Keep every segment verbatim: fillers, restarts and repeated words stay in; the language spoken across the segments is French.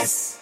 S.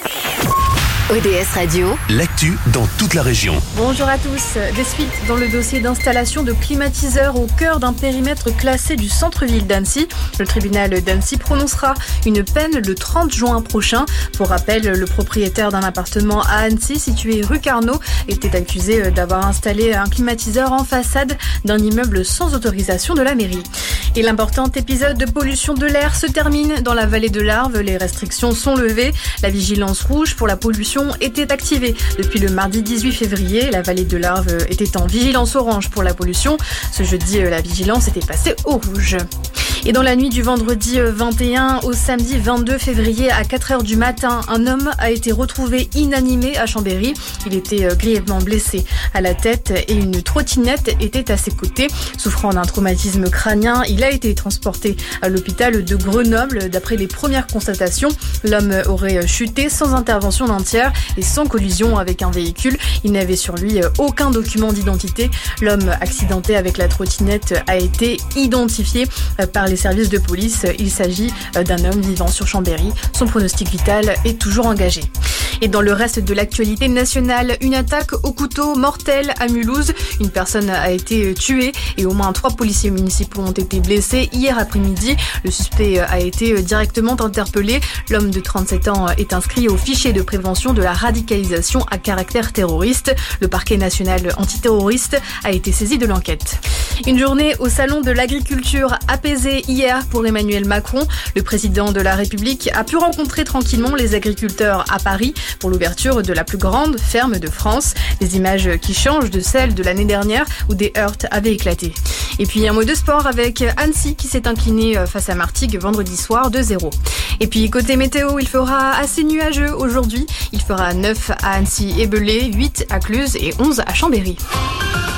O D S Radio, l'actu dans toute la région. Bonjour à tous. Des suites dans le dossier d'installation de climatiseurs au cœur d'un périmètre classé du centre-ville d'Annecy. Le tribunal d'Annecy prononcera une peine le trente juin prochain. Pour rappel, le propriétaire d'un appartement à Annecy, situé rue Carnot, était accusé d'avoir installé un climatiseur en façade d'un immeuble sans autorisation de la mairie. Et l'important épisode de pollution de l'air se termine dans la vallée de l'Arve. Les restrictions sont levées. La vigilance rouge pour la pollution était activée depuis le mardi dix-huit février. La vallée de l'Arve était en vigilance orange pour la pollution. Ce jeudi, la vigilance était passée au rouge. Et dans la nuit du vendredi vingt et un au samedi vingt-deux février à quatre heures du matin, un homme a été retrouvé inanimé à Chambéry. Il était grièvement blessé à la tête et une trottinette était à ses côtés. Souffrant d'un traumatisme crânien, il a été transporté à l'hôpital de Grenoble. D'après les premières constatations, l'homme aurait chuté sans intervention entière et sans collision avec un véhicule. Il n'avait sur lui aucun document d'identité. L'homme accidenté avec la trottinette a été identifié par les services de police. Il s'agit d'un homme vivant sur Chambéry. Son pronostic vital est toujours engagé. Et dans le reste de l'actualité nationale, une attaque au couteau mortelle à Mulhouse. Une personne a été tuée et au moins trois policiers municipaux ont été blessés hier après-midi. Le suspect a été directement interpellé. L'homme de trente-sept ans est inscrit au fichier de prévention de la radicalisation à caractère terroriste. Le parquet national antiterroriste a été saisi de l'enquête. Une journée au salon de l'agriculture apaisée hier pour Emmanuel Macron. Le président de la République a pu rencontrer tranquillement les agriculteurs à Paris pour l'ouverture de la plus grande ferme de France. Des images qui changent de celles de l'année dernière où des heurts avaient éclaté. Et puis un mot de sport avec Annecy qui s'est incliné face à Martigues vendredi soir deux zéro. Et puis côté météo, il fera assez nuageux aujourd'hui. Il fera neuf à Annecy et Belay, huit à Cluses et onze à Chambéry.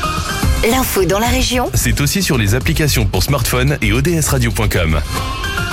l'info dans la région, C'est aussi sur les applications pour smartphone et O D S radio point com.